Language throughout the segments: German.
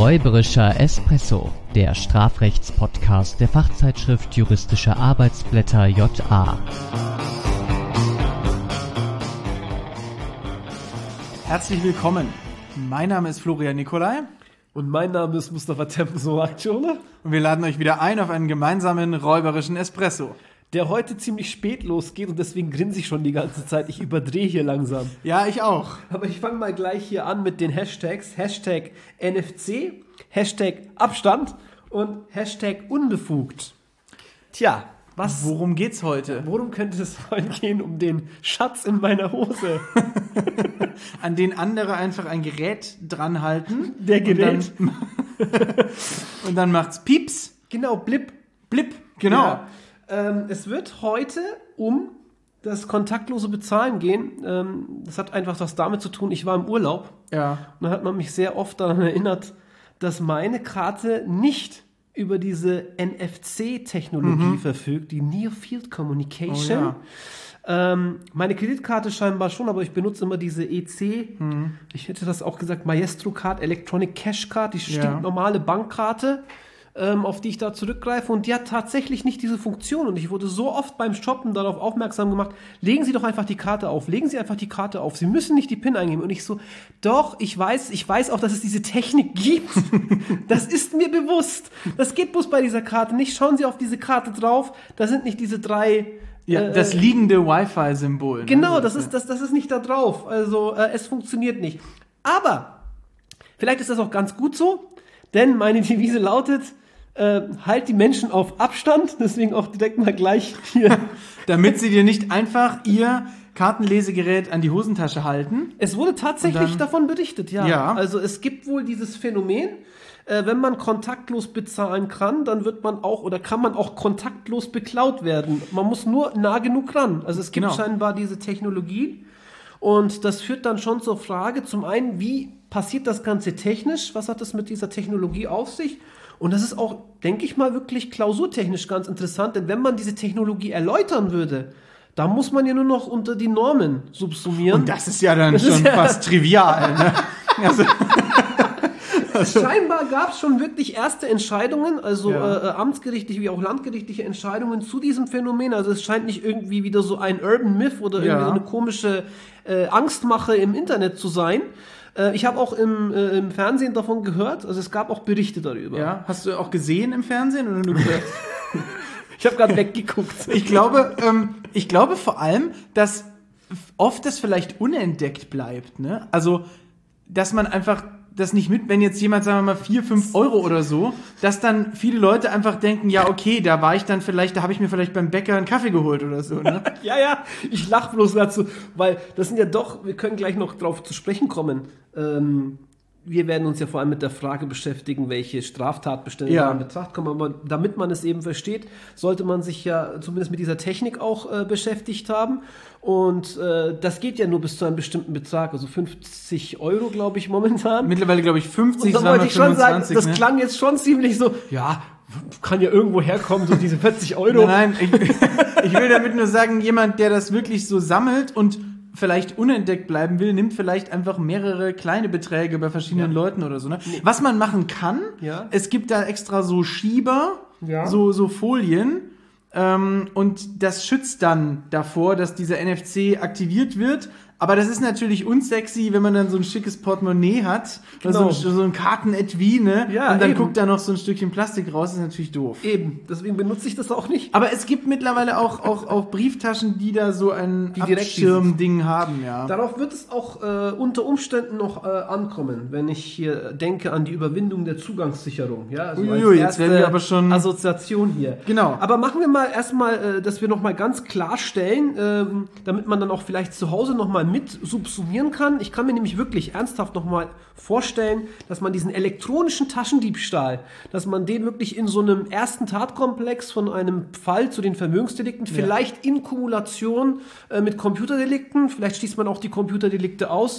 Räuberischer Espresso, der Strafrechtspodcast der Fachzeitschrift Juristische Arbeitsblätter JA. Herzlich willkommen. Mein Name ist Florian Nicolai. Und mein Name ist Mustafa Tempensow-Akcione. Und wir laden euch wieder ein auf einen gemeinsamen räuberischen Espresso. Der heute ziemlich spät losgeht und deswegen grinse ich schon die ganze Zeit. Ich überdrehe hier langsam. Ja, ich auch. Aber ich fange mal gleich hier an mit den Hashtags. Hashtag NFC, Hashtag Abstand und Hashtag unbefugt. Tja, worum geht's heute? Worum könnte es heute gehen? Um den Schatz in meiner Hose. An den andere einfach ein Gerät dran halten. Der Gerät. Und dann macht's Pieps. Genau, blip. Blip, genau. Ja. Es wird heute um das kontaktlose Bezahlen gehen. Das hat einfach was damit zu tun, ich war im Urlaub. Ja. Und dann hat man mich sehr oft daran erinnert, dass meine Karte nicht über diese NFC-Technologie verfügt, die Near Field Communication. Oh, ja. Meine Kreditkarte scheinbar schon, aber ich benutze immer diese EC. Ich hätte das auch gesagt, Maestro Card, Electronic Cash Card, die stinknormale Bankkarte, auf die ich da zurückgreife, und die hat tatsächlich nicht diese Funktion, und ich wurde so oft beim Shoppen darauf aufmerksam gemacht: legen Sie doch einfach die Karte auf, Sie müssen nicht die PIN eingeben. Und ich so, doch, ich weiß auch, dass es diese Technik gibt, das ist mir bewusst, das geht bloß bei dieser Karte nicht. Schauen Sie auf diese Karte drauf, da sind nicht diese drei... Ja, das liegende Wi-Fi-Symbol. Ne? Genau, das ist nicht da drauf, also es funktioniert nicht. Aber vielleicht ist das auch ganz gut so, denn meine Devise lautet: halt die Menschen auf Abstand, deswegen auch direkt mal gleich hier. Damit sie dir nicht einfach ihr Kartenlesegerät an die Hosentasche halten. Es wurde tatsächlich davon berichtet, ja. Also es gibt wohl dieses Phänomen, wenn man kontaktlos bezahlen kann, dann kann man auch kontaktlos beklaut werden. Man muss nur nah genug ran. Also es gibt scheinbar diese Technologie, und das führt dann schon zur Frage, zum einen, wie passiert das Ganze technisch? Was hat das mit dieser Technologie auf sich? Und das ist auch, denke ich mal, wirklich klausurtechnisch ganz interessant, denn wenn man diese Technologie erläutern würde, da muss man ja nur noch unter die Normen subsumieren. Und das ist ja dann schon fast trivial, ne? Scheinbar gab es schon wirklich erste Entscheidungen, also amtsgerichtliche wie auch landgerichtliche Entscheidungen zu diesem Phänomen. Also es scheint nicht irgendwie wieder so ein Urban Myth oder irgendwie eine komische Angstmache im Internet zu sein. Ich habe auch im Fernsehen davon gehört, also es gab auch Berichte darüber. Ja, hast du auch gesehen im Fernsehen oder nur gehört? Ich habe gerade weggeguckt. Ich glaube vor allem, dass oft das vielleicht unentdeckt bleibt, ne? Also, dass man einfach das nicht wenn jetzt jemand, sagen wir mal, 4, 5 Euro oder so, dass dann viele Leute einfach denken, ja, okay, da habe ich mir vielleicht beim Bäcker einen Kaffee geholt oder so, ne? Ja, ich lache bloß dazu, weil das sind ja doch, wir können gleich noch drauf zu sprechen kommen. Wir werden uns ja vor allem mit der Frage beschäftigen, welche Straftatbestände da in Betracht kommen. Aber damit man es eben versteht, sollte man sich ja zumindest mit dieser Technik auch beschäftigt haben. Und das geht ja nur bis zu einem bestimmten Betrag, also 50 Euro, glaube ich, momentan. Mittlerweile, glaube ich, 50, und da wollte ich schon 25, sagen, das klang jetzt schon ziemlich so, ja, kann ja irgendwo herkommen, so diese 40 Euro. Nein, ich will damit nur sagen, jemand, der das wirklich so sammelt und vielleicht unentdeckt bleiben will, nimmt vielleicht einfach mehrere kleine Beträge bei verschiedenen Leuten oder so. Ne? Nee. Was man machen kann, es gibt da extra so Schieber, so Folien, und das schützt dann davor, dass dieser NFC aktiviert wird. Aber das ist natürlich unsexy, wenn man dann so ein schickes Portemonnaie hat, so ein Kartenetui, ne? Ja, und dann guckt da noch so ein Stückchen Plastik raus, ist natürlich doof. Eben, deswegen benutze ich das auch nicht. Aber es gibt mittlerweile auch Brieftaschen, die da so ein Abschirmding haben, ja. Darauf wird es auch unter Umständen noch ankommen, wenn ich hier denke an die Überwindung der Zugangssicherung. Ja, also jetzt werden wir aber schon Assoziation hier. Genau. Aber machen wir mal erstmal, dass wir nochmal ganz klarstellen, damit man dann auch vielleicht zu Hause nochmal mit subsumieren kann. Ich kann mir nämlich wirklich ernsthaft nochmal vorstellen, dass man diesen elektronischen Taschendiebstahl, dass man den wirklich in so einem ersten Tatkomplex von einem Fall zu den Vermögensdelikten, vielleicht in Kumulation mit Computerdelikten, vielleicht schließt man auch die Computerdelikte aus,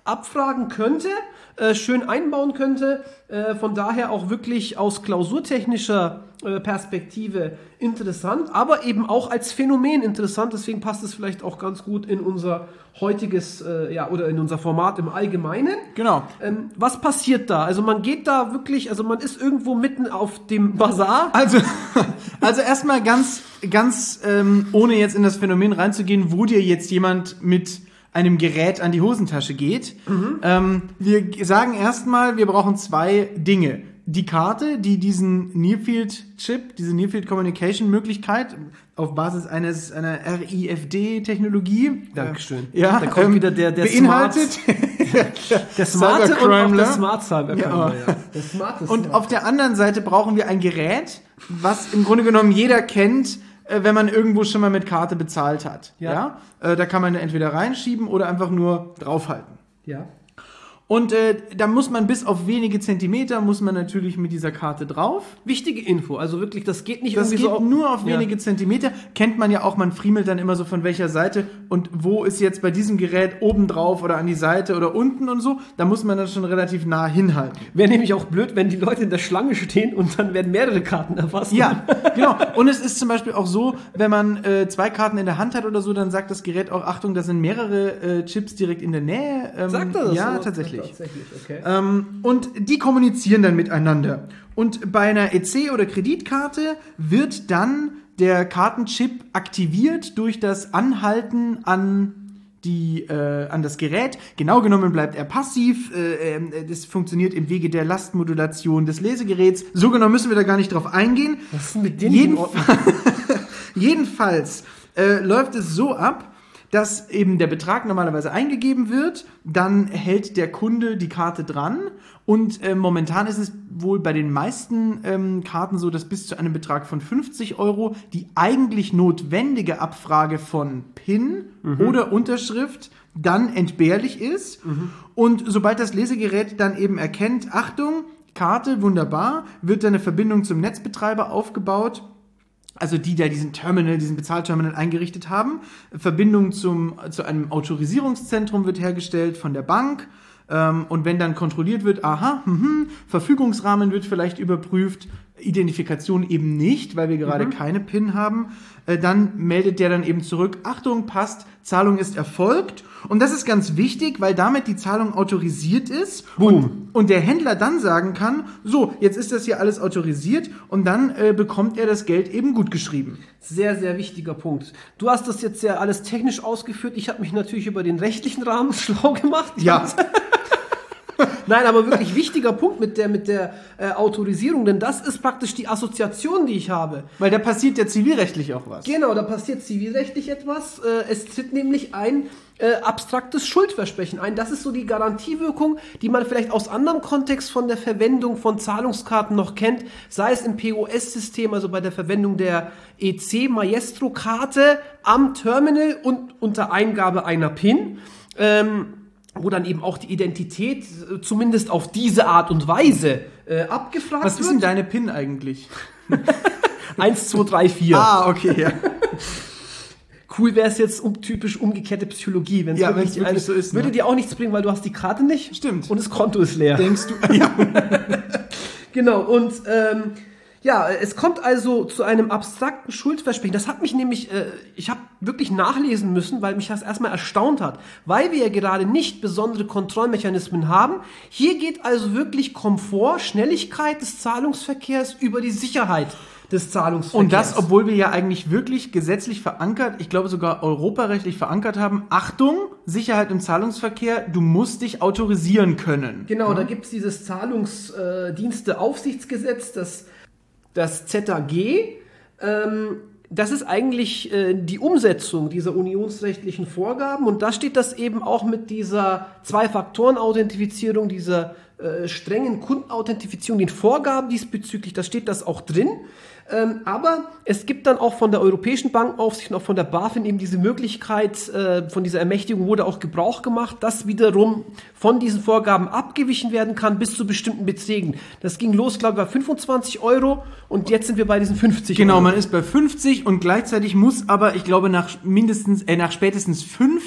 abfragen könnte, schön einbauen könnte. Von daher auch wirklich aus klausurtechnischer Perspektive interessant, aber eben auch als Phänomen interessant. Deswegen passt es vielleicht auch ganz gut in unser heutiges, oder in unser Format im Allgemeinen. Genau. Was passiert da? Also man geht da wirklich, also man ist irgendwo mitten auf dem Bazar. Also erstmal ganz ohne jetzt in das Phänomen reinzugehen, wo dir jetzt jemand mit einem Gerät an die Hosentasche geht. Wir sagen erstmal, wir brauchen 2 Dinge. Die Karte, die diesen Near-Field-Chip, diese Near-Field-Communication-Möglichkeit auf Basis einer RIFD-Technologie, Dankeschön. Da kommt wieder der beinhaltet. Der smarte und auch der Smart-Cyber. Der smarte und auf der anderen Seite brauchen wir ein Gerät, was im Grunde genommen jeder kennt, wenn man irgendwo schon mal mit Karte bezahlt hat. Ja? Da kann man entweder reinschieben oder einfach nur draufhalten. Ja. Und da muss man bis auf wenige Zentimeter muss man natürlich mit dieser Karte drauf. Wichtige Info, also wirklich, das geht nicht das irgendwie geht so nur auf wenige Zentimeter. Kennt man ja auch, man friemelt dann immer so von welcher Seite und wo ist jetzt bei diesem Gerät oben drauf oder an die Seite oder unten und so. Da muss man das schon relativ nah hinhalten. Wäre nämlich auch blöd, wenn die Leute in der Schlange stehen und dann werden mehrere Karten erfasst. Ja, genau. Und es ist zum Beispiel auch so, wenn man 2 Karten in der Hand hat oder so, dann sagt das Gerät auch, Achtung, da sind mehrere Chips direkt in der Nähe. Sagt er das? Ja, so? Tatsächlich. Okay. Und die kommunizieren dann miteinander. Und bei einer EC- oder Kreditkarte wird dann der Kartenchip aktiviert durch das Anhalten an das Gerät. Genau genommen bleibt er passiv. Das funktioniert im Wege der Lastmodulation des Lesegeräts. So genau müssen wir da gar nicht drauf eingehen. Was ist denn mit denen? Jedenfalls läuft es so ab, dass eben der Betrag normalerweise eingegeben wird, dann hält der Kunde die Karte dran und momentan ist es wohl bei den meisten Karten so, dass bis zu einem Betrag von 50 € die eigentlich notwendige Abfrage von PIN oder Unterschrift dann entbehrlich ist. Und sobald das Lesegerät dann eben erkennt, Achtung, Karte, wunderbar, wird dann eine Verbindung zum Netzbetreiber aufgebaut. Also die da diesen Bezahlterminal eingerichtet haben. Verbindung zu einem Autorisierungszentrum wird hergestellt von der Bank. Und wenn dann kontrolliert wird, Verfügungsrahmen wird vielleicht überprüft, Identifikation eben nicht, weil wir gerade keine PIN haben, dann meldet der dann eben zurück, Achtung, passt, Zahlung ist erfolgt. Und das ist ganz wichtig, weil damit die Zahlung autorisiert ist und der Händler dann sagen kann, so, jetzt ist das hier alles autorisiert und dann bekommt er das Geld eben gut geschrieben. Sehr, sehr wichtiger Punkt. Du hast das jetzt ja alles technisch ausgeführt. Ich habe mich natürlich über den rechtlichen Rahmen schlau gemacht. Ja. Nein, aber wirklich wichtiger Punkt mit der Autorisierung, denn das ist praktisch die Assoziation, die ich habe. Weil da passiert ja zivilrechtlich auch was. Genau, da passiert zivilrechtlich etwas. Es tritt nämlich ein abstraktes Schuldversprechen ein. Das ist so die Garantiewirkung, die man vielleicht aus anderem Kontext von der Verwendung von Zahlungskarten noch kennt, sei es im POS-System, also bei der Verwendung der EC Maestro-Karte am Terminal und unter Eingabe einer PIN. Wo dann eben auch die Identität zumindest auf diese Art und Weise abgefragt wird. Was ist denn deine PIN eigentlich? 1, 2, 3, 4. Okay, ja. Cool wäre es jetzt typisch umgekehrte Psychologie, wenn es wirklich so ist. Würde dir auch nichts bringen, weil du hast die Karte nicht. Stimmt. Und das Konto ist leer. Denkst du? Ja. Genau, und es kommt also zu einem abstrakten Schuldversprechen. Das hat mich nämlich, ich habe wirklich nachlesen müssen, weil mich das erstmal erstaunt hat. Weil wir ja gerade nicht besondere Kontrollmechanismen haben. Hier geht also wirklich Komfort, Schnelligkeit des Zahlungsverkehrs über die Sicherheit des Zahlungsverkehrs. Und das, obwohl wir ja eigentlich wirklich gesetzlich verankert, ich glaube sogar europarechtlich verankert haben, Achtung, Sicherheit im Zahlungsverkehr, du musst dich autorisieren können. Genau, da gibt's dieses Zahlungsdiensteaufsichtsgesetz, das ZAG, das ist eigentlich die Umsetzung dieser unionsrechtlichen Vorgaben und da steht das eben auch mit dieser Zwei-Faktoren-Authentifizierung, dieser strengen Kundenauthentifizierung, den Vorgaben diesbezüglich, da steht das auch drin. Aber es gibt dann auch von der Europäischen Bankenaufsicht und auch von der BaFin eben diese Möglichkeit, von dieser Ermächtigung wurde auch Gebrauch gemacht, dass wiederum von diesen Vorgaben abgewichen werden kann bis zu bestimmten Beträgen. Das ging los, glaube ich, bei 25 € und jetzt sind wir bei diesen 50 Genau, Euro. Man ist bei 50 und gleichzeitig muss aber, ich glaube, nach spätestens 5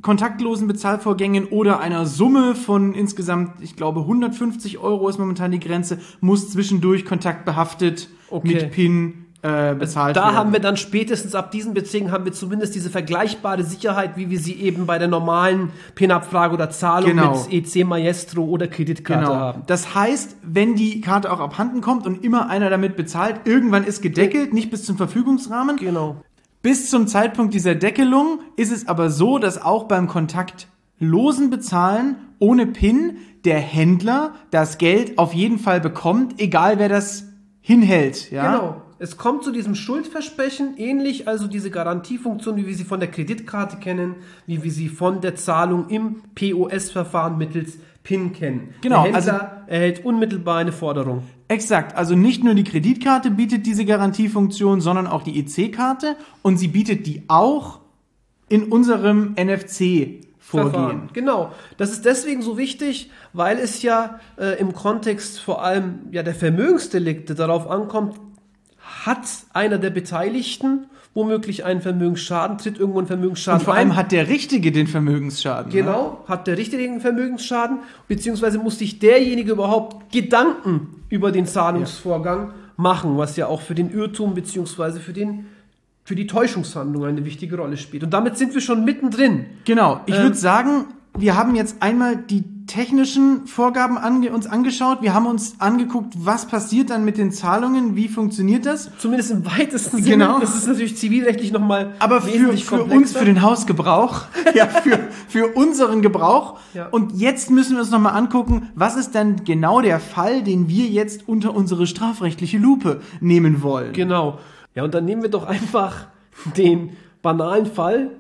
kontaktlosen Bezahlvorgängen oder einer Summe von insgesamt, ich glaube 150 € ist momentan die Grenze, muss zwischendurch kontaktbehaftet mit PIN bezahlt werden. Da haben wir dann spätestens ab diesen Beträgen haben wir zumindest diese vergleichbare Sicherheit, wie wir sie eben bei der normalen PIN-Abfrage oder Zahlung mit EC Maestro oder Kreditkarte haben. Das heißt, wenn die Karte auch abhanden kommt und immer einer damit bezahlt, irgendwann ist gedeckelt, nicht bis zum Verfügungsrahmen. Genau. Bis zum Zeitpunkt dieser Deckelung ist es aber so, dass auch beim kontaktlosen Bezahlen ohne PIN der Händler das Geld auf jeden Fall bekommt, egal wer das hinhält. Ja? Genau. Es kommt zu diesem Schuldversprechen, ähnlich also diese Garantiefunktion, wie wir sie von der Kreditkarte kennen, wie wir sie von der Zahlung im POS-Verfahren mittels PIN kennen. Genau, der Händler erhält unmittelbar eine Forderung. Exakt, also nicht nur die Kreditkarte bietet diese Garantiefunktion, sondern auch die EC-Karte und sie bietet die auch in unserem NFC-Vorgehen. Genau, das ist deswegen so wichtig, weil es ja im Kontext vor allem der Vermögensdelikte darauf ankommt, hat einer der Beteiligten womöglich einen Vermögensschaden, tritt irgendwo ein Vermögensschaden ein. Und vor allem hat der Richtige den Vermögensschaden. Genau, hat der Richtige den Vermögensschaden, beziehungsweise muss sich derjenige überhaupt Gedanken über den Zahlungsvorgang machen, was ja auch für den Irrtum beziehungsweise für die Täuschungshandlung eine wichtige Rolle spielt. Und damit sind wir schon mittendrin. Genau, ich würde sagen, wir haben jetzt einmal die technischen Vorgaben uns angeschaut. Wir haben uns angeguckt, was passiert dann mit den Zahlungen, wie funktioniert das? Zumindest im weitesten Sinne. Genau. Das ist natürlich zivilrechtlich nochmal aber für uns, für den Hausgebrauch, für unseren Gebrauch. Ja. Und jetzt müssen wir uns nochmal angucken, was ist dann genau der Fall, den wir jetzt unter unsere strafrechtliche Lupe nehmen wollen. Genau. Ja, und dann nehmen wir doch einfach den banalen Fall,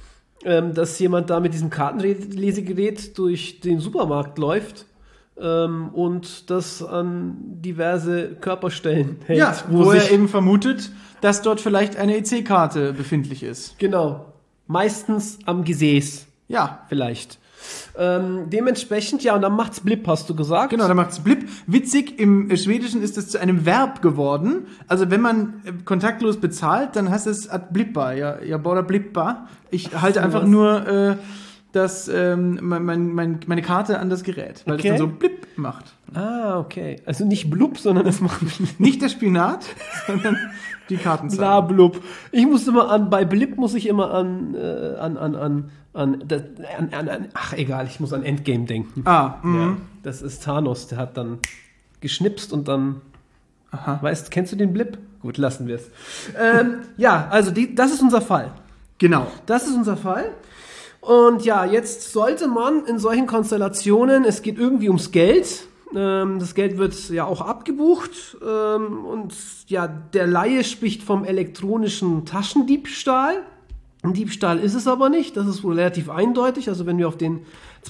dass jemand da mit diesem Kartenlesegerät durch den Supermarkt läuft und das an diverse Körperstellen hält. Ja, wo er eben vermutet, dass dort vielleicht eine EC-Karte befindlich ist. Genau. Meistens am Gesäß. Ja. Vielleicht. Dementsprechend, und dann macht's blip, hast du gesagt. Genau, dann macht's blip. Witzig, im Schwedischen ist es zu einem Verb geworden. Also wenn man kontaktlos bezahlt, dann heißt es att blippa, ja, bara blippa. Ich halte einfach nur meine Karte an das Gerät, weil es dann so blip macht. Ah, okay. Also nicht blub, sondern es macht nicht der Spinat, sondern die Kartenzahl. Bla blub. Ich muss immer bei blip muss ich immer ach egal, ich muss an Endgame denken. Ja, das ist Thanos, der hat dann geschnipst und dann kennst du den Blip? Gut, lassen wir es. Also das ist unser Fall. Genau. Das ist unser Fall. Und jetzt sollte man in solchen Konstellationen, es geht irgendwie ums Geld, das Geld wird ja auch abgebucht und der Laie spricht vom elektronischen Taschendiebstahl. Ein Diebstahl ist es aber nicht, das ist wohl relativ eindeutig. Also wenn wir auf den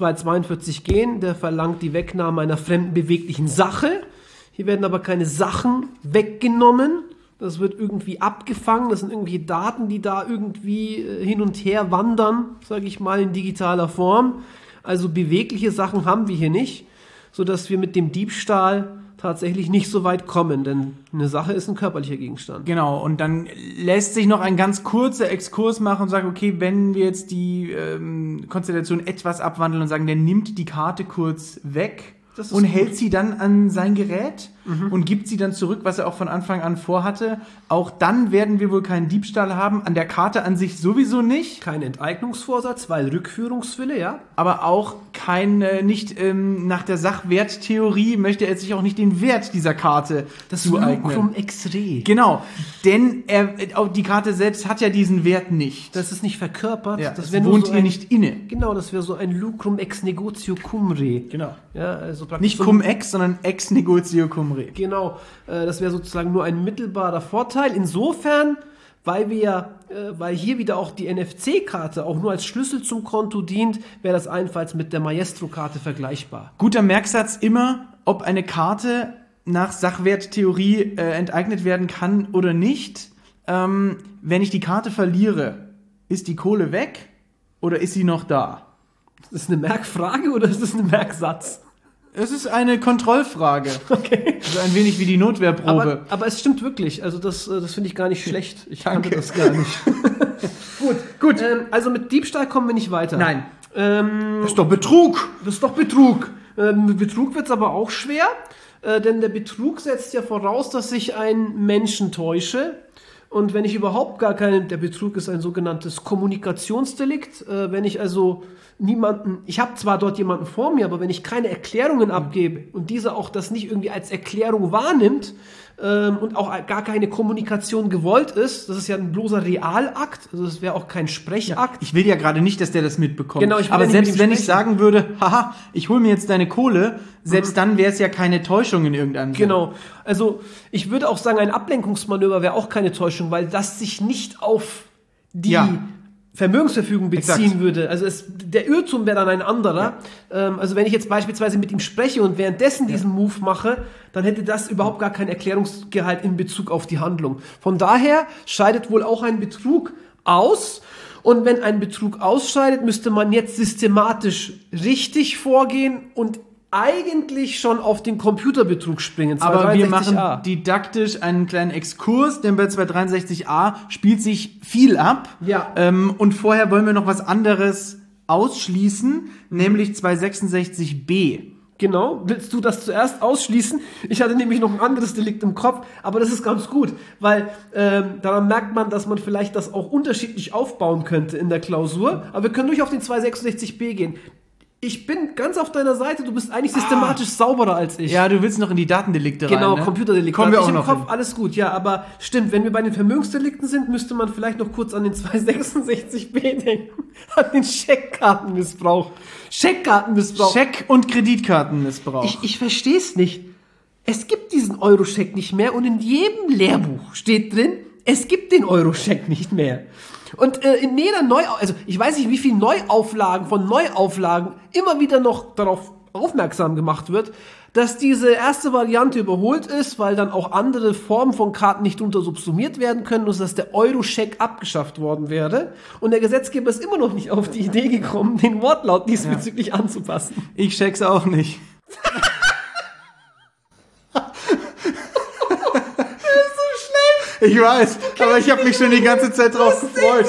242 gehen, der verlangt die Wegnahme einer fremden beweglichen Sache. Hier werden aber keine Sachen weggenommen. Das wird irgendwie abgefangen. Das sind irgendwie Daten, die da irgendwie hin und her wandern, sage ich mal, in digitaler Form. Also bewegliche Sachen haben wir hier nicht, sodass wir mit dem Diebstahl tatsächlich nicht so weit kommen, denn eine Sache ist ein körperlicher Gegenstand. Genau, und dann lässt sich noch ein ganz kurzer Exkurs machen und sagen, okay, wenn wir jetzt die Konstellation etwas abwandeln und sagen, der nimmt die Karte kurz weg und hält sie dann an sein Gerät und gibt sie dann zurück, was er auch von Anfang an vorhatte. Auch dann werden wir wohl keinen Diebstahl haben, an der Karte an sich sowieso nicht. Kein Enteignungsvorsatz, weil Rückführungswille, ja. Aber auch nicht nach der Sachwerttheorie möchte er sich auch nicht den Wert dieser Karte zueignen. Das Lucrum ex re. Genau, denn die Karte selbst hat ja diesen Wert nicht. Das ist nicht verkörpert. Ja, das wohnt ihr nicht inne. Genau, das wäre so ein Lucrum ex negotio cum re. Genau. Ja, also nicht cum ex, sondern ex negotio cum re. Genau, das wäre sozusagen nur ein mittelbarer Vorteil. Insofern, weil hier wieder auch die NFC-Karte auch nur als Schlüssel zum Konto dient, wäre das allenfalls mit der Maestro-Karte vergleichbar. Guter Merksatz immer, ob eine Karte nach Sachwerttheorie enteignet werden kann oder nicht. Wenn ich die Karte verliere, ist die Kohle weg oder ist sie noch da? Ist das eine Merkfrage oder ist das ein Merksatz? Es ist eine Kontrollfrage. Okay. Also ein wenig wie die Notwehrprobe. Aber es stimmt wirklich. Also das finde ich gar nicht schlecht. Ich kannte das gar nicht. Gut. Also mit Diebstahl kommen wir nicht weiter. Nein. Das ist doch Betrug. Mit Betrug wird es aber auch schwer, denn der Betrug setzt ja voraus, dass ich einen Menschen täusche. Und wenn ich überhaupt der Betrug ist ein sogenanntes Kommunikationsdelikt, wenn ich also ich habe zwar dort jemanden vor mir, aber wenn ich keine Erklärungen abgebe und dieser auch das nicht irgendwie als Erklärung wahrnimmt und auch gar keine Kommunikation gewollt ist, das ist ja ein bloßer Realakt, also das wäre auch kein Sprechakt. Ich will ja gerade nicht, dass der das mitbekommt. Genau, aber selbst wenn ich sagen würde, haha, ich hole mir jetzt deine Kohle, selbst dann wäre es ja keine Täuschung in irgendeinem Sinne. Genau, also ich würde auch sagen, ein Ablenkungsmanöver wäre auch keine Täuschung, weil das sich nicht auf die Vermögensverfügung beziehen würde. Also der Irrtum wäre dann ein anderer. Ja. Also wenn ich jetzt beispielsweise mit ihm spreche und währenddessen diesen Move mache, dann hätte das überhaupt gar keinen Erklärungsgehalt in Bezug auf die Handlung. Von daher scheidet wohl auch ein Betrug aus. Und wenn ein Betrug ausscheidet, müsste man jetzt systematisch richtig vorgehen und eigentlich schon auf den Computerbetrug springen. Aber wir machen didaktisch einen kleinen Exkurs, denn bei 263a spielt sich viel ab. Ja. Und vorher wollen wir noch was anderes ausschließen, nämlich 266b. Genau, willst du das zuerst ausschließen? Ich hatte nämlich noch ein anderes Delikt im Kopf, aber das ist ganz gut, weil daran merkt man, dass man vielleicht das auch unterschiedlich aufbauen könnte in der Klausur. Aber wir können durch auf den 266b gehen. Ich bin ganz auf deiner Seite, du bist eigentlich systematisch sauberer als ich. Ja, du willst noch in die Datendelikte rein, Genau, ne? Computerdelikte. Kommen wir auch im noch Kopf, hin. alles gut, ja, aber stimmt, wenn wir bei den Vermögensdelikten sind, müsste man vielleicht noch kurz an den 266b denken, an den Scheckkartenmissbrauch. Scheck- und Kreditkartenmissbrauch. Ich verstehe es nicht. Es gibt diesen Euro-Scheck nicht mehr und in jedem Lehrbuch steht drin, es gibt den Euro-Scheck nicht mehr. Und in jeder also ich weiß nicht, wie viele Neuauflagen von Neuauflagen immer wieder noch darauf aufmerksam gemacht wird, dass diese erste Variante überholt ist, weil dann auch andere Formen von Karten nicht drunter subsumiert werden können und dass der Euro-Scheck abgeschafft worden wäre. Und der Gesetzgeber ist immer noch nicht auf die Idee gekommen, den Wortlaut diesbezüglich anzupassen. Ich check's auch nicht. Ich weiß, aber ich habe mich schon die ganze Zeit drauf gefreut.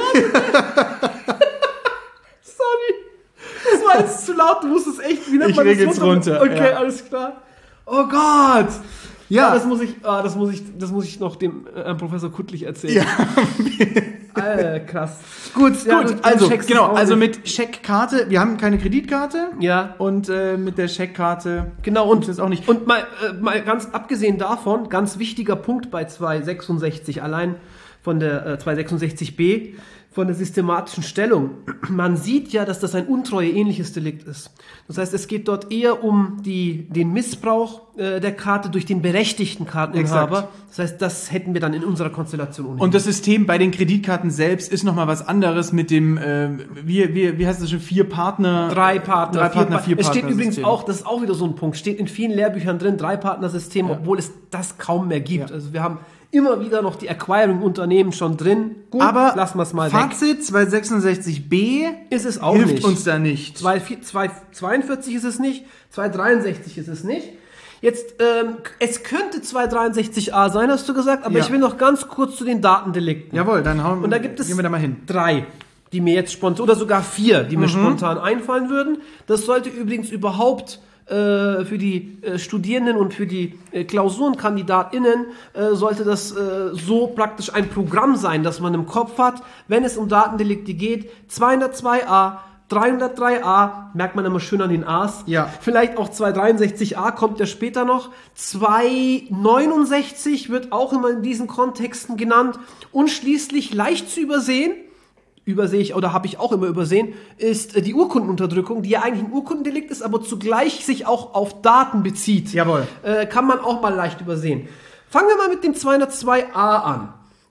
Sorry. Das war jetzt zu laut, du musst es echt wieder. Ich regel's runter. Okay, alles klar. Oh Gott. Ja, das muss ich noch dem Professor Kuttlich erzählen. Ja. Krass. Gut, also mit Scheckkarte, wir haben keine Kreditkarte. Ja. Und mit der Scheckkarte. Genau, und das auch nicht. Und mal ganz abgesehen davon, ganz wichtiger Punkt bei 266, allein von der 266b, von der systematischen Stellung. Man sieht ja, dass das ein Untreue-ähnliches Delikt ist. Das heißt, es geht dort eher um den Missbrauch der Karte durch den berechtigten Karteninhaber. Exakt. Das heißt, das hätten wir dann in unserer Konstellation ohnehin. Und das System bei den Kreditkarten selbst ist nochmal was anderes mit dem, wie heißt das schon, 4 Partner? 3 Partner, 4 Partner. Es steht übrigens System. auch, das ist auch wieder so ein Punkt, steht in vielen Lehrbüchern drin, 3-Partner-System, obwohl es das kaum mehr gibt. Ja. Also wir haben immer wieder noch die Acquiring-Unternehmen schon drin. Gut, aber lassen wir es mal Fazit, 266b ist es auch hilft nicht. Uns da nicht. 242 ist es nicht, 263 ist es nicht. Jetzt, es könnte 263a sein, hast du gesagt, aber ich will noch ganz kurz zu den Datendelikten. Jawohl, dann und da gibt es gehen wir da mal hin. 3, die mir jetzt spontan, oder sogar 4, die mir spontan einfallen würden. Das sollte übrigens überhaupt für die Studierenden und für die KlausurenkandidatInnen sollte das so praktisch ein Programm sein, das man im Kopf hat, wenn es um Datendelikte geht. 202a, 303a, merkt man immer schön an den A's. Ja. Vielleicht auch 263a kommt ja später noch. 269 wird auch immer in diesen Kontexten genannt. Und schließlich leicht zu übersehen, habe ich auch immer übersehen, ist die Urkundenunterdrückung, die ja eigentlich ein Urkundendelikt ist, aber zugleich sich auch auf Daten bezieht. Jawohl. Kann man auch mal leicht übersehen. Fangen wir mal mit dem 202a an.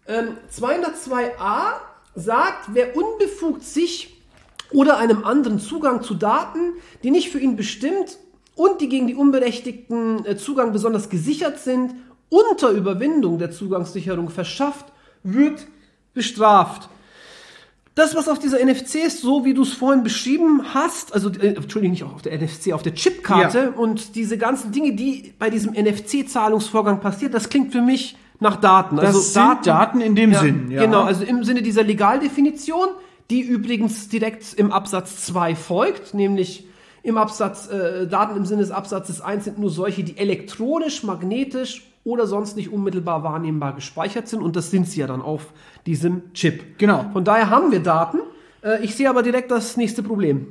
202a sagt, wer unbefugt sich oder einem anderen Zugang zu Daten, die nicht für ihn bestimmt und die gegen die unberechtigten Zugang besonders gesichert sind, unter Überwindung der Zugangssicherung verschafft, wird bestraft. Das, was auf dieser NFC ist, so wie du es vorhin beschrieben hast, also, Entschuldigung, nicht auf der NFC, auf der Chipkarte und diese ganzen Dinge, die bei diesem NFC-Zahlungsvorgang passiert, das klingt für mich nach Daten. Das also sind Daten in dem Sinn, ja. Genau, also im Sinne dieser Legaldefinition, die übrigens direkt im Absatz 2 folgt, nämlich im Absatz, Daten im Sinne des Absatzes 1 sind nur solche, die elektronisch, magnetisch oder sonst nicht unmittelbar wahrnehmbar gespeichert sind, und das sind sie ja dann auf diesem Chip. Genau. Von daher haben wir Daten. Ich sehe aber direkt das nächste Problem.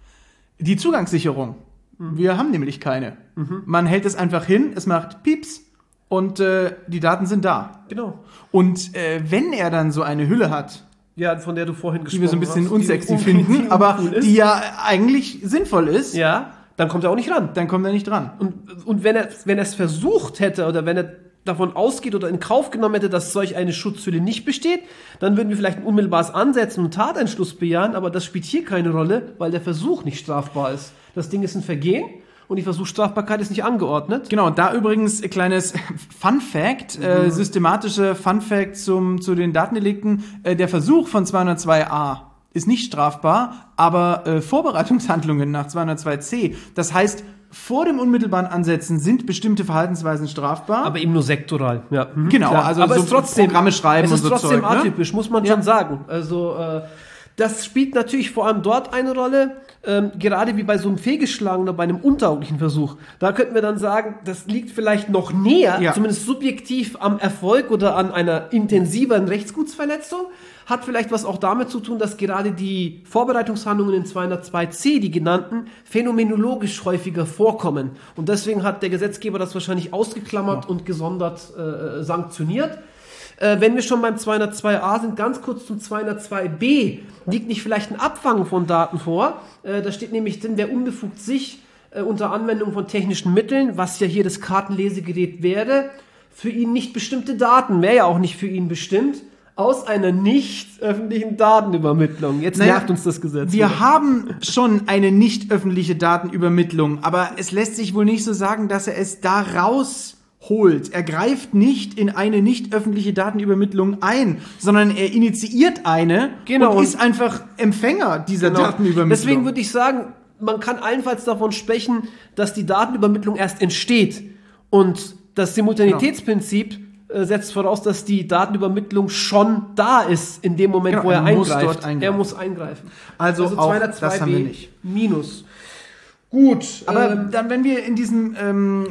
Die Zugangssicherung. Wir haben nämlich keine. Man hält es einfach hin, es macht Pieps und die Daten sind da. Genau. Und wenn er dann so eine Hülle hat, Ja, von der du vorhin gesprochen die wir so ein bisschen hast, unsexy die finden, aber uncool ist, die ja eigentlich sinnvoll ist, ja, dann kommt er auch nicht ran. dann kommt er nicht dran. Und wenn er es versucht hätte oder wenn er davon ausgeht oder in Kauf genommen hätte, dass solch eine Schutzhülle nicht besteht, dann würden wir vielleicht ein unmittelbares Ansetzen und Tatentschluss bejahen, aber das spielt hier keine Rolle, weil der Versuch nicht strafbar ist. Das Ding ist ein Vergehen und die Versuchsstrafbarkeit ist nicht angeordnet. Genau, da übrigens ein kleines Fun-Fact, systematische Fun-Fact zu den Datendelikten. Der Versuch von 202a ist nicht strafbar, aber Vorbereitungshandlungen nach 202c, das heißt, vor dem unmittelbaren Ansetzen sind bestimmte Verhaltensweisen strafbar. Aber eben nur sektoral, ja. Genau, klar. also aber so es ist trotzdem, Programme schreiben und so Zeug. Es ist trotzdem atypisch, muss man schon sagen. Also das spielt natürlich vor allem dort eine Rolle, gerade wie bei so einem fehlgeschlagenen oder bei einem untauglichen Versuch. Da könnten wir dann sagen, das liegt vielleicht noch näher, zumindest subjektiv am Erfolg oder an einer intensiveren Rechtsgutsverletzung. Hat vielleicht was auch damit zu tun, dass gerade die Vorbereitungshandlungen in 202c, die genannten, phänomenologisch häufiger vorkommen. Und deswegen hat der Gesetzgeber das wahrscheinlich ausgeklammert und gesondert sanktioniert. Wenn wir schon beim 202a sind, ganz kurz zum 202b, liegt nicht vielleicht ein Abfangen von Daten vor. Da steht nämlich drin, wer unbefugt sich unter Anwendung von technischen Mitteln, was ja hier das Kartenlesegerät wäre, für ihn nicht bestimmte Daten, wäre ja auch nicht für ihn bestimmt, aus einer nicht öffentlichen Datenübermittlung. Jetzt nervt uns das Gesetz. Wir haben schon eine nicht öffentliche Datenübermittlung, aber es lässt sich wohl nicht so sagen, dass er es da rausholt. Er greift nicht in eine nicht öffentliche Datenübermittlung ein, sondern er initiiert eine und ist einfach Empfänger dieser Datenübermittlung. Deswegen würde ich sagen, man kann allenfalls davon sprechen, dass die Datenübermittlung erst entsteht. Und das Simultanitätsprinzip setzt voraus, dass die Datenübermittlung schon da ist, in dem Moment, wo er eingreift. Er muss eingreifen. Also auch 202b das haben wir nicht. Minus. Gut. Aber dann, wenn wir in diesem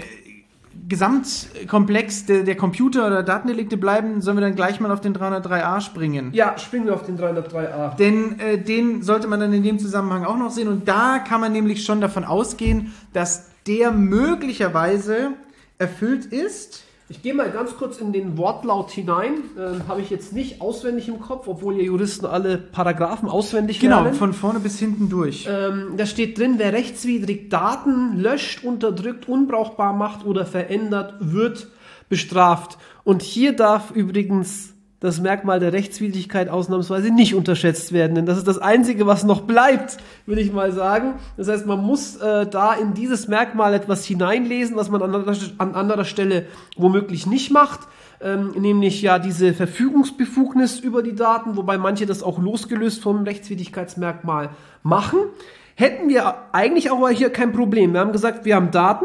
Gesamtkomplex der Computer- oder Datendelikte bleiben, sollen wir dann gleich mal auf den 303a springen. Ja, springen wir auf den 303a. Denn den sollte man dann in dem Zusammenhang auch noch sehen. Und da kann man nämlich schon davon ausgehen, dass der möglicherweise erfüllt ist. Ich gehe mal ganz kurz in den Wortlaut hinein. Habe ich jetzt nicht auswendig im Kopf, obwohl ihr Juristen alle Paragraphen auswendig lernen. Genau, von vorne bis hinten durch. Da steht drin, wer rechtswidrig Daten löscht, unterdrückt, unbrauchbar macht oder verändert, wird bestraft. Und hier darf übrigens das Merkmal der Rechtswidrigkeit ausnahmsweise nicht unterschätzt werden, denn das ist das Einzige, was noch bleibt, will ich mal sagen. Das heißt, man muss da in dieses Merkmal etwas hineinlesen, was man an anderer Stelle womöglich nicht macht, nämlich ja diese Verfügungsbefugnis über die Daten, wobei manche das auch losgelöst vom Rechtswidrigkeitsmerkmal machen. Hätten wir eigentlich auch hier kein Problem. Wir haben gesagt, wir haben Daten.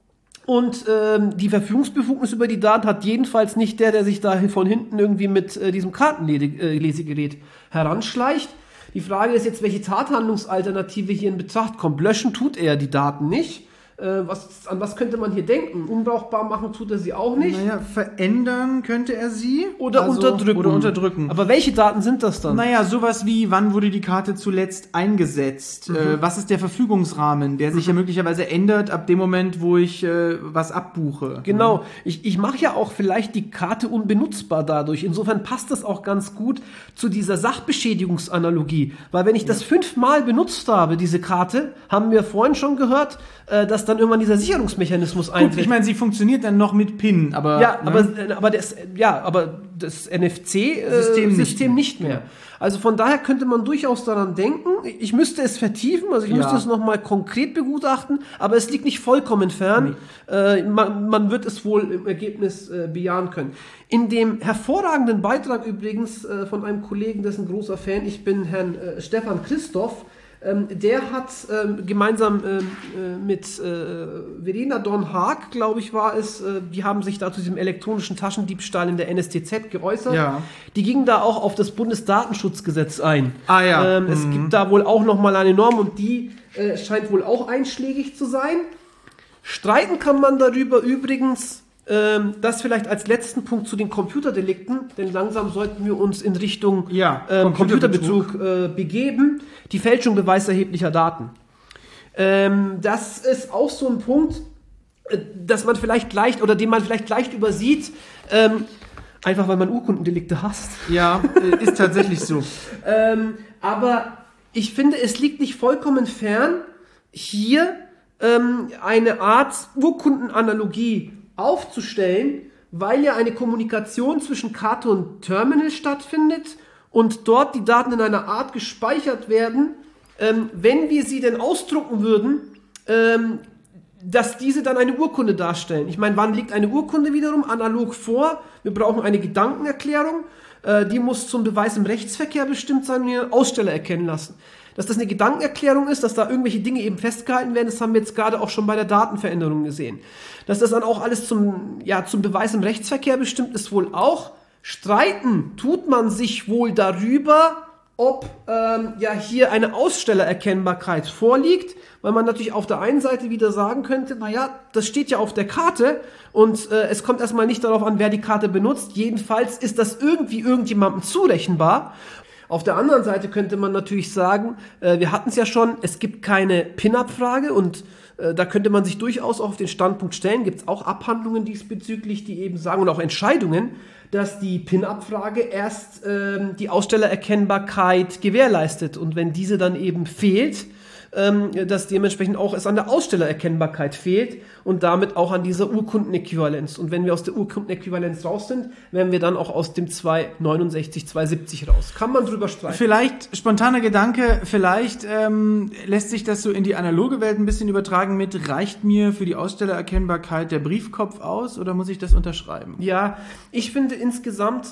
Und die Verfügungsbefugnis über die Daten hat jedenfalls nicht der sich da von hinten irgendwie mit diesem Kartenlesegerät heranschleicht. Die Frage ist jetzt, welche Tathandlungsalternative hier in Betracht kommt. Löschen tut er die Daten nicht. An was könnte man hier denken? Unbrauchbar machen tut er sie auch nicht. Naja, verändern könnte er sie. Oder unterdrücken. Aber welche Daten sind das dann? Naja, sowas wie, wann wurde die Karte zuletzt eingesetzt? Was ist der Verfügungsrahmen, der sich ja möglicherweise ändert ab dem Moment, wo ich was abbuche? Genau. Ich mache ja auch vielleicht die Karte unbenutzbar dadurch. Insofern passt das auch ganz gut zu dieser Sachbeschädigungsanalogie. Weil wenn ich das 5-mal benutzt habe, diese Karte, haben wir vorhin schon gehört, dass dann irgendwann dieser Sicherungsmechanismus eintritt. Gut, ich meine, sie funktioniert dann noch mit PIN, aber... Ja, ne? aber das NFC-System nicht mehr. Also von daher könnte man durchaus daran denken, ich müsste es vertiefen, also ich müsste es nochmal konkret begutachten, aber es liegt nicht vollkommen fern. Nee. Man wird es wohl im Ergebnis bejahen können. In dem hervorragenden Beitrag übrigens von einem Kollegen, dessen großer Fan ich bin, Herrn Stefan Christoph, Der hat gemeinsam mit Verena Dorn-Haag, glaube ich, war es, die haben sich da zu diesem elektronischen Taschendiebstahl in der NSTZ geäußert. Ja. Die gingen da auch auf das Bundesdatenschutzgesetz ein. Ah ja. Es gibt da wohl auch nochmal eine Norm und die scheint wohl auch einschlägig zu sein. Streiten kann man darüber übrigens, das vielleicht als letzten Punkt zu den Computerdelikten, denn langsam sollten wir uns in Richtung Computerbetrug begeben. Die Fälschung beweiserheblicher Daten. Das ist auch so ein Punkt, dass man vielleicht leicht oder den man vielleicht leicht übersieht, einfach weil man Urkundendelikte hasst. Ja, ist tatsächlich so. Aber ich finde, es liegt nicht vollkommen fern, hier eine Art Urkundenanalogie aufzustellen, weil ja eine Kommunikation zwischen Karte und Terminal stattfindet und dort die Daten in einer Art gespeichert werden, wenn wir sie denn ausdrucken würden, dass diese dann eine Urkunde darstellen. Ich meine, wann liegt eine Urkunde wiederum analog vor? Wir brauchen eine Gedankenerklärung, die muss zum Beweis im Rechtsverkehr bestimmt sein und den Aussteller erkennen lassen. Dass das eine Gedankenerklärung ist, dass da irgendwelche Dinge eben festgehalten werden, das haben wir jetzt gerade auch schon bei der Datenveränderung gesehen. Dass das dann auch alles zum Beweis im Rechtsverkehr bestimmt ist, wohl auch. Streiten tut man sich wohl darüber, ob hier eine Ausstellererkennbarkeit vorliegt, weil man natürlich auf der einen Seite wieder sagen könnte, naja, das steht ja auf der Karte und es kommt erstmal nicht darauf an, wer die Karte benutzt. Jedenfalls ist das irgendwie irgendjemandem zurechenbar. Auf der anderen Seite könnte man natürlich sagen, wir hatten es ja schon, es gibt keine Pin-Up-Frage und da könnte man sich durchaus auch auf den Standpunkt stellen, gibt es auch Abhandlungen diesbezüglich, die eben sagen und auch Entscheidungen, dass die Pin-Up-Frage erst die Ausstellererkennbarkeit gewährleistet und wenn diese dann eben fehlt, dass dementsprechend auch es an der Ausstellererkennbarkeit fehlt und damit auch an dieser Urkundenäquivalenz. Und wenn wir aus der Urkundenäquivalenz raus sind, werden wir dann auch aus dem 269, 270 raus. Kann man drüber streiten. Vielleicht, spontaner Gedanke, vielleicht lässt sich das so in die analoge Welt ein bisschen übertragen mit, reicht mir für die Ausstellererkennbarkeit der Briefkopf aus oder muss ich das unterschreiben? Ja, ich finde insgesamt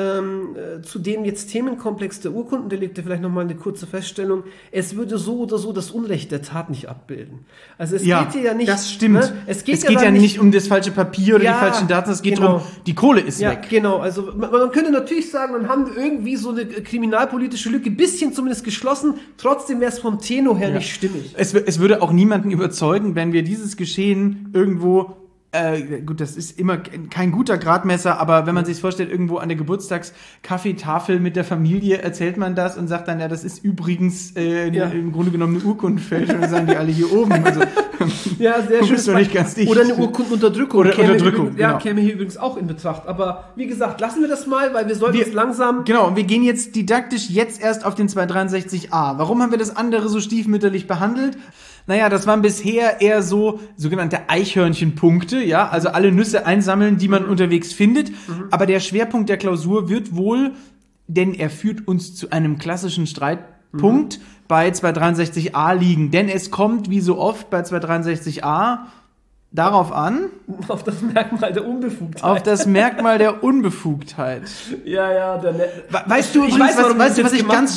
zu dem jetzt Themenkomplex der Urkundendelikte vielleicht nochmal eine kurze Feststellung. Es würde so oder so das Unrecht der Tat nicht abbilden. Also es geht hier ja nicht... Das stimmt. Ne? Es geht ja nicht um das falsche Papier oder die falschen Daten, es geht darum, die Kohle ist weg. Genau. Also man könnte natürlich sagen, dann haben wir irgendwie so eine kriminalpolitische Lücke ein bisschen zumindest geschlossen. Trotzdem wäre es vom Tenor her nicht stimmig. Es würde auch niemanden überzeugen, wenn wir dieses Geschehen irgendwo gut, das ist immer kein guter Gradmesser, aber wenn man sich vorstellt, irgendwo an der Geburtstagskaffeetafel mit der Familie erzählt man das und sagt dann, ja, das ist übrigens im Grunde genommen eine Urkundenfälschung, dann sagen die alle hier oben. Also, ja, sehr schön. Bist doch nicht ganz dicht. Oder eine Urkundenunterdrückung. Genau. Käme hier übrigens auch in Betracht. Aber wie gesagt, lassen wir das mal, weil wir sollten uns langsam... Genau, und wir gehen jetzt didaktisch erst auf den 263a. Warum haben wir das andere so stiefmütterlich behandelt? Naja, das waren bisher eher so sogenannte Eichhörnchenpunkte, ja, also alle Nüsse einsammeln, die man unterwegs findet. Aber der Schwerpunkt der Klausur wird wohl, denn er führt uns zu einem klassischen Streitpunkt bei 263a liegen. Denn es kommt, wie so oft bei 263a, darauf an. Auf das Merkmal der Unbefugtheit. Auf das Merkmal der Unbefugtheit. Ja. Weißt du, was ich ganz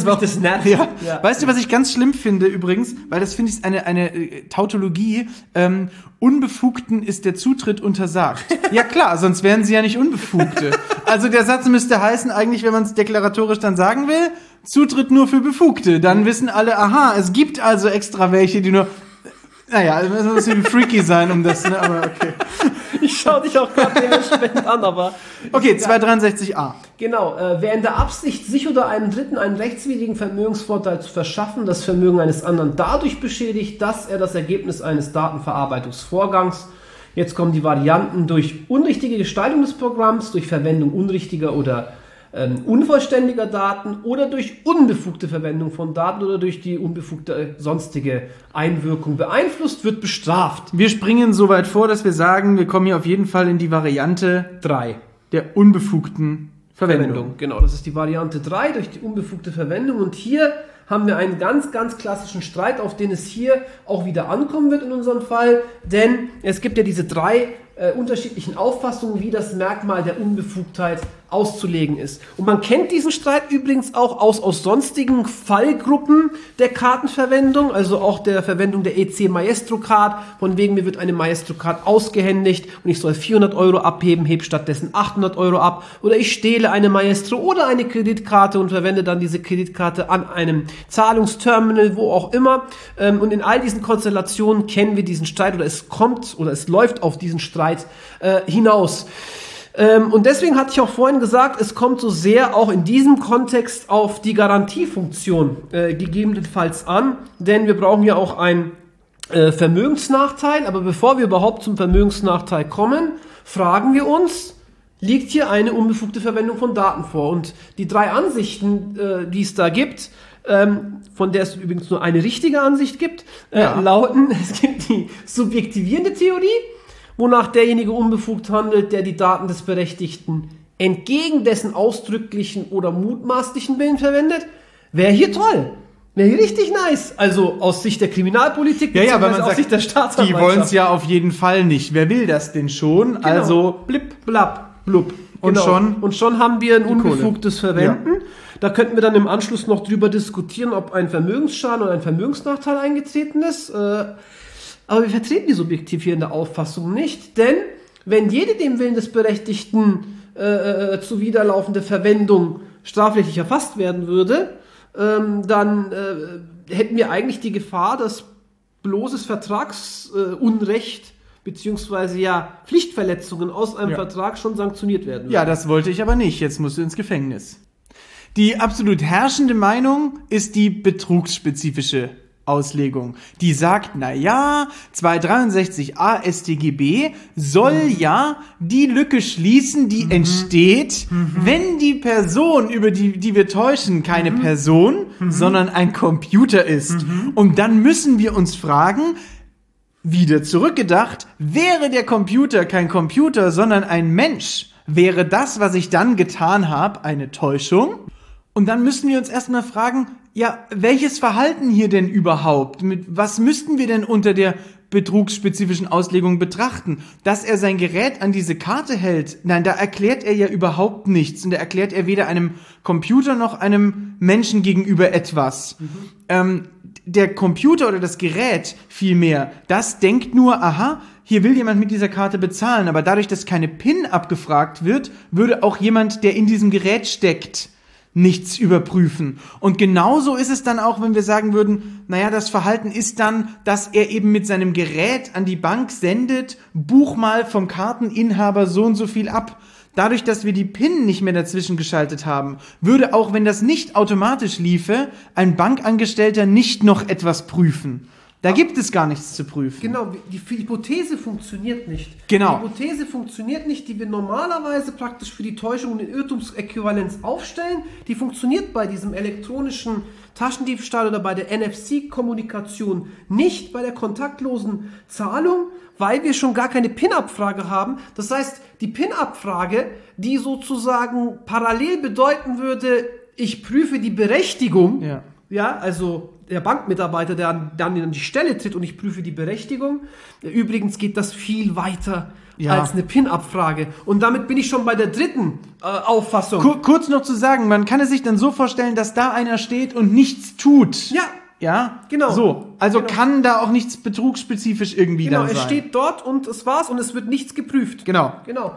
schlimm finde übrigens, weil das finde ich eine Tautologie, Unbefugten ist der Zutritt untersagt. Ja klar, sonst wären sie ja nicht Unbefugte. Also der Satz müsste heißen, eigentlich, wenn man es deklaratorisch dann sagen will, Zutritt nur für Befugte. Dann wissen alle, aha, es gibt also extra welche, die nur... Naja, es muss ein bisschen freaky sein, um das, ne, aber okay. Ich schaue dich auch gerade dementsprechend an, aber... Okay, 263a. Genau, wer in der Absicht, sich oder einem Dritten einen rechtswidrigen Vermögensvorteil zu verschaffen, das Vermögen eines anderen dadurch beschädigt, dass er das Ergebnis eines Datenverarbeitungsvorgangs, jetzt kommen die Varianten, durch unrichtige Gestaltung des Programms, durch Verwendung unrichtiger oder unvollständiger Daten oder durch unbefugte Verwendung von Daten oder durch die unbefugte sonstige Einwirkung beeinflusst, wird bestraft. Wir springen so weit vor, dass wir sagen, wir kommen hier auf jeden Fall in die Variante 3 der unbefugten Verwendung. Genau, das ist die Variante 3 durch die unbefugte Verwendung und hier haben wir einen ganz, ganz klassischen Streit, auf den es hier auch wieder ankommen wird in unserem Fall, denn es gibt ja diese 3 unterschiedlichen Auffassungen, wie das Merkmal der Unbefugtheit auszulegen ist. Und man kennt diesen Streit übrigens auch aus sonstigen Fallgruppen der Kartenverwendung, also auch der Verwendung der EC Maestro Card, von wegen mir wird eine Maestro Card ausgehändigt und ich soll 400 Euro abheben, heb stattdessen 800 Euro ab, oder ich stehle eine Maestro oder eine Kreditkarte und verwende dann diese Kreditkarte an einem Zahlungsterminal, wo auch immer. Und in all diesen Konstellationen kennen wir diesen Streit, oder es läuft auf diesen Streit hinaus. Und deswegen hatte ich auch vorhin gesagt, es kommt so sehr auch in diesem Kontext auf die Garantiefunktion gegebenenfalls an, denn wir brauchen ja auch einen Vermögensnachteil, aber bevor wir überhaupt zum Vermögensnachteil kommen, fragen wir uns, liegt hier eine unbefugte Verwendung von Daten vor? Und die 3 Ansichten, die es da gibt, von der es übrigens nur eine richtige Ansicht gibt, lauten, es gibt die subjektivierende Theorie, wonach derjenige unbefugt handelt, der die Daten des Berechtigten entgegen dessen ausdrücklichen oder mutmaßlichen Willen verwendet. Wäre hier toll. Wäre hier richtig nice. Also aus Sicht der Kriminalpolitik, weil man aus sagt, Sicht der Staatsanwaltschaft. Die wollen es ja auf jeden Fall nicht. Wer will das denn schon? Genau. Also blip, blab, blub. Und schon haben wir ein unbefugtes Verwenden. Ja. Da könnten wir dann im Anschluss noch drüber diskutieren, ob ein Vermögensschaden oder ein Vermögensnachteil eingetreten ist. Aber wir vertreten die subjektivierende Auffassung nicht, denn wenn jede dem Willen des Berechtigten zuwiderlaufende Verwendung strafrechtlich erfasst werden würde, dann hätten wir eigentlich die Gefahr, dass bloßes Vertragsunrecht beziehungsweise Pflichtverletzungen aus einem Vertrag schon sanktioniert werden würden. Ja, das wollte ich aber nicht. Jetzt musst du ins Gefängnis. Die absolut herrschende Meinung ist die betrugsspezifische Auslegung. Die sagt, 263a StGB soll die Lücke schließen, die entsteht, wenn die Person, über die wir täuschen, keine Person, sondern ein Computer ist. Und dann müssen wir uns fragen, wieder zurückgedacht, wäre der Computer kein Computer, sondern ein Mensch, wäre das, was ich dann getan habe, eine Täuschung? Und dann müssen wir uns erstmal fragen, welches Verhalten hier denn überhaupt? Was müssten wir denn unter der betrugsspezifischen Auslegung betrachten? Dass er sein Gerät an diese Karte hält, nein, da erklärt er ja überhaupt nichts. Und da erklärt er weder einem Computer noch einem Menschen gegenüber etwas. Der Computer oder das Gerät vielmehr, das denkt nur, hier will jemand mit dieser Karte bezahlen. Aber dadurch, dass keine PIN abgefragt wird, würde auch jemand, der in diesem Gerät steckt, nichts überprüfen. Und genauso ist es dann auch, wenn wir sagen würden, das Verhalten ist dann, dass er eben mit seinem Gerät an die Bank sendet, buch mal vom Karteninhaber so und so viel ab. Dadurch, dass wir die PIN nicht mehr dazwischen geschaltet haben, würde auch, wenn das nicht automatisch liefe, ein Bankangestellter nicht noch etwas prüfen. Da gibt es gar nichts zu prüfen. Genau, die Hypothese funktioniert nicht. Genau. Die Hypothese funktioniert nicht, die wir normalerweise praktisch für die Täuschung und den Irrtumsäquivalenz aufstellen. Die funktioniert bei diesem elektronischen Taschendiebstahl oder bei der NFC-Kommunikation nicht, bei der kontaktlosen Zahlung, weil wir schon gar keine PIN-Abfrage haben. Das heißt, die PIN-Abfrage, die sozusagen parallel bedeuten würde, ich prüfe die Berechtigung, also der Bankmitarbeiter, der dann in die Stelle tritt und ich prüfe die Berechtigung. Übrigens geht das viel weiter als eine PIN-Abfrage. Und damit bin ich schon bei der dritten Auffassung. Kurz noch zu sagen, man kann es sich dann so vorstellen, dass da einer steht und nichts tut. Ja, genau. So, also kann da auch nichts betrugsspezifisch irgendwie dann sein. Genau, er steht dort und es war's und es wird nichts geprüft. Genau.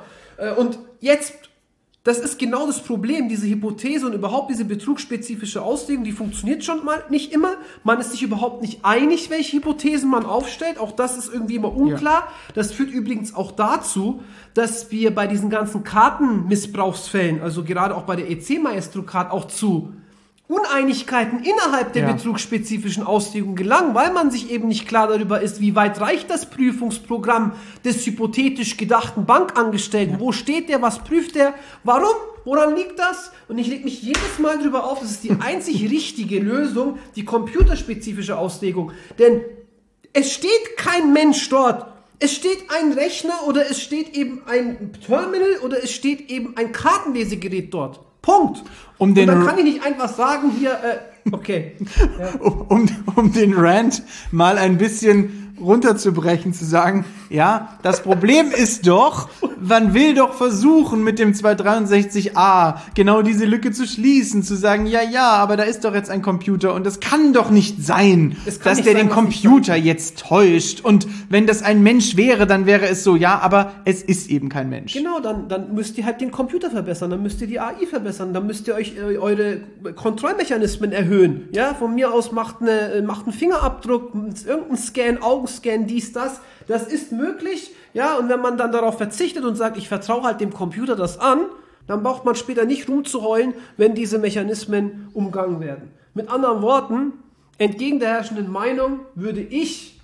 Und jetzt, das ist genau das Problem, diese Hypothese und überhaupt diese betrugsspezifische Auslegung, die funktioniert schon mal nicht immer. Man ist sich überhaupt nicht einig, welche Hypothesen man aufstellt. Auch das ist irgendwie immer unklar. Das führt übrigens auch dazu, dass wir bei diesen ganzen Kartenmissbrauchsfällen, also gerade auch bei der EC Maestro Card, auch zu Uneinigkeiten innerhalb der betrugsspezifischen Auslegung gelangen, weil man sich eben nicht klar darüber ist, wie weit reicht das Prüfungsprogramm des hypothetisch gedachten Bankangestellten. Wo steht der? Was prüft der? Warum? Woran liegt das? Und ich reg mich jedes Mal darüber auf, das ist die einzig richtige Lösung, die computerspezifische Auslegung. Denn es steht kein Mensch dort. Es steht ein Rechner oder es steht eben ein Terminal oder es steht eben ein Kartenlesegerät dort. Punkt. Und dann kann ich nicht einfach sagen, hier, okay. Um den Rant mal ein bisschen runterzubrechen, zu sagen, ja, das Problem ist doch, man will doch versuchen, mit dem 263a genau diese Lücke zu schließen, zu sagen, ja, aber da ist doch jetzt ein Computer und es kann doch nicht sein, dass der den Computer jetzt täuscht und wenn das ein Mensch wäre, dann wäre es so, ja, aber es ist eben kein Mensch. Genau, dann müsst ihr halt den Computer verbessern, dann müsst ihr die AI verbessern, dann müsst ihr euch eure Kontrollmechanismen erhöhen, ja, von mir aus macht einen Fingerabdruck, irgendein Scan, Augenscan, dies, das ist möglich, ja, und wenn man dann darauf verzichtet und sagt, ich vertraue halt dem Computer das an, dann braucht man später nicht rumzuheulen, wenn diese Mechanismen umgangen werden. Mit anderen Worten, entgegen der herrschenden Meinung würde ich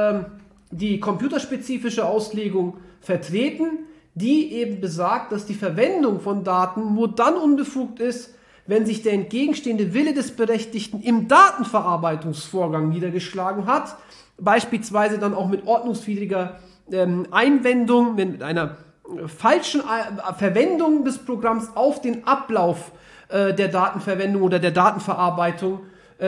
die computerspezifische Auslegung vertreten, die eben besagt, dass die Verwendung von Daten nur dann unbefugt ist, wenn sich der entgegenstehende Wille des Berechtigten im Datenverarbeitungsvorgang niedergeschlagen hat, beispielsweise dann auch mit ordnungswidriger Einwendung, mit einer falschen Verwendung des Programms auf den Ablauf der Datenverwendung oder der Datenverarbeitung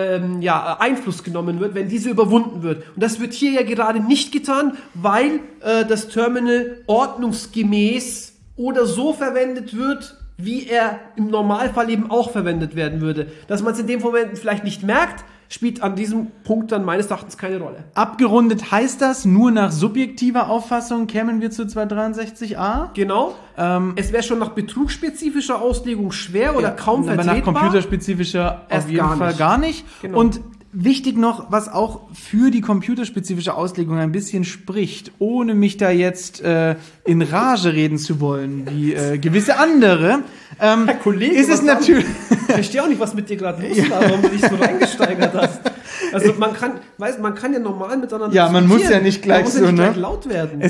Einfluss genommen wird, wenn diese überwunden wird. Und das wird hier ja gerade nicht getan, weil das Terminal ordnungsgemäß oder so verwendet wird, wie er im Normalfall eben auch verwendet werden würde. Dass man es in dem Moment vielleicht nicht merkt, spielt an diesem Punkt dann meines Erachtens keine Rolle. Abgerundet heißt das, nur nach subjektiver Auffassung kämen wir zu 263a? Genau. Es wäre schon nach betrugsspezifischer Auslegung schwer oder kaum vertretbar. Aber nach computerspezifischer auf jeden Fall gar nicht. Genau. Und wichtig noch, was auch für die computerspezifische Auslegung ein bisschen spricht, ohne mich da jetzt in Rage reden zu wollen, wie gewisse andere, Herr Kollege, ist es natürlich... Ich verstehe auch nicht, was mit dir gerade los war, warum du dich so reingesteigert hast. Also man kann ja normal miteinander diskutieren. Man muss ja nicht gleich so, gleich laut werden.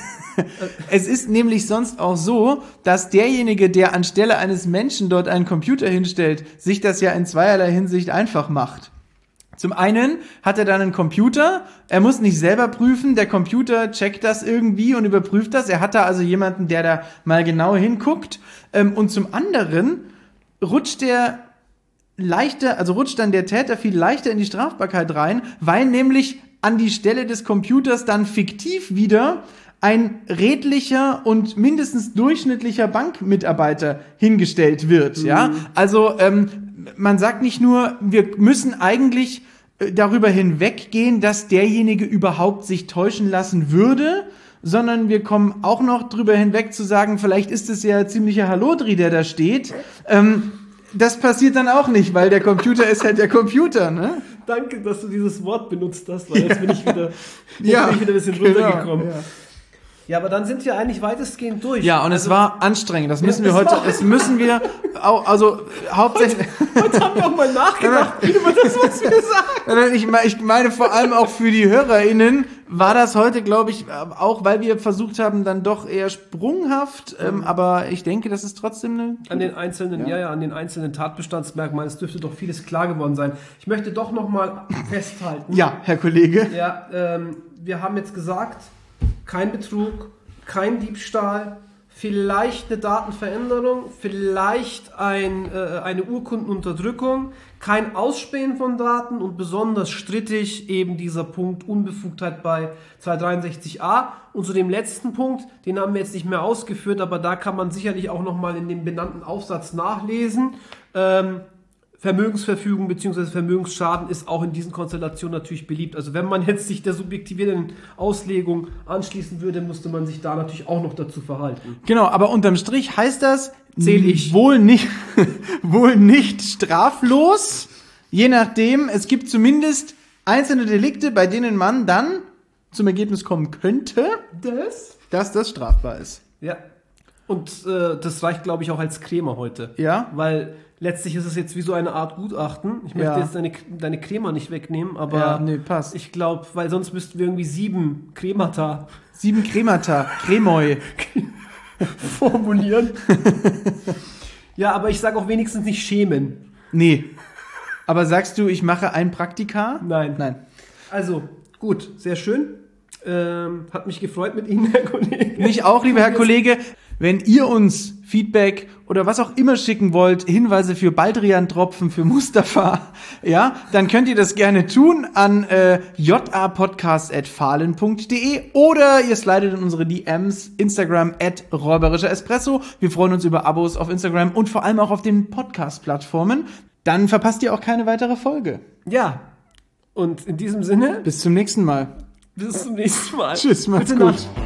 Es ist nämlich sonst auch so, dass derjenige, der anstelle eines Menschen dort einen Computer hinstellt, sich das ja in zweierlei Hinsicht einfach macht. Zum einen hat er dann einen Computer, er muss nicht selber prüfen, der Computer checkt das irgendwie und überprüft das. Er hat da also jemanden, der da mal genau hinguckt. Und zum anderen rutscht dann der Täter viel leichter in die Strafbarkeit rein, weil nämlich an die Stelle des Computers dann fiktiv wieder ein redlicher und mindestens durchschnittlicher Bankmitarbeiter hingestellt wird. Ja, also man sagt nicht nur, wir müssen eigentlich darüber hinweggehen, dass derjenige überhaupt sich täuschen lassen würde, sondern wir kommen auch noch drüber hinweg zu sagen, vielleicht ist es ja ziemlicher Hallodri, der da steht. Das passiert dann auch nicht, weil der Computer ist halt der Computer, ne? Danke, dass du dieses Wort benutzt hast, weil jetzt bin ich wieder ein bisschen runtergekommen. Ja. Ja, aber dann sind wir eigentlich weitestgehend durch. Ja, und es war anstrengend. Das müssen wir heute, hauptsächlich. Heute haben wir auch mal nachgedacht über das, was wir sagen. Ich meine vor allem auch für die HörerInnen war das heute, glaube ich, auch, weil wir versucht haben, dann doch eher sprunghaft, aber ich denke, das ist trotzdem an den einzelnen Tatbestandsmerkmalen, es dürfte doch vieles klar geworden sein. Ich möchte doch nochmal festhalten. Ja, Herr Kollege. Ja, wir haben jetzt gesagt, kein Betrug, kein Diebstahl, vielleicht eine Datenveränderung, vielleicht eine Urkundenunterdrückung, kein Ausspähen von Daten und besonders strittig eben dieser Punkt Unbefugtheit bei 263a. Und zu dem letzten Punkt, den haben wir jetzt nicht mehr ausgeführt, aber da kann man sicherlich auch nochmal in dem benannten Aufsatz nachlesen. Vermögensverfügung bzw. Vermögensschaden ist auch in diesen Konstellationen natürlich beliebt. Also wenn man jetzt sich der subjektivierenden Auslegung anschließen würde, müsste man sich da natürlich auch noch dazu verhalten. Genau, aber unterm Strich heißt das, zähle ich wohl nicht straflos, je nachdem, es gibt zumindest einzelne Delikte, bei denen man dann zum Ergebnis kommen könnte, dass das strafbar ist. Ja, und das reicht, glaube ich, auch als Crema heute. Ja? Weil letztlich ist es jetzt wie so eine Art Gutachten. Ich möchte jetzt deine Crema nicht wegnehmen, aber passt. Ich glaube, weil sonst müssten wir irgendwie 7 Cremata, Cremoi formulieren. Ja, aber ich sage auch wenigstens nicht schämen. Nee. Aber sagst du, ich mache ein Praktika? Nein. Also, gut, sehr schön. Hat mich gefreut mit Ihnen, Herr Kollege. Mich auch, lieber Herr Kollege. Wenn ihr uns Feedback oder was auch immer schicken wollt, Hinweise für Baldrian-Tropfen, für Mustafa, ja, dann könnt ihr das gerne tun an japodcast@fahlen.de oder ihr slidet in unsere DMs, Instagram @räuberischer-espresso. Wir freuen uns über Abos auf Instagram und vor allem auch auf den Podcast-Plattformen. Dann verpasst ihr auch keine weitere Folge. Ja, und in diesem Sinne, bis zum nächsten Mal. Bis zum nächsten Mal. Tschüss, macht's Gute gut. Nacht.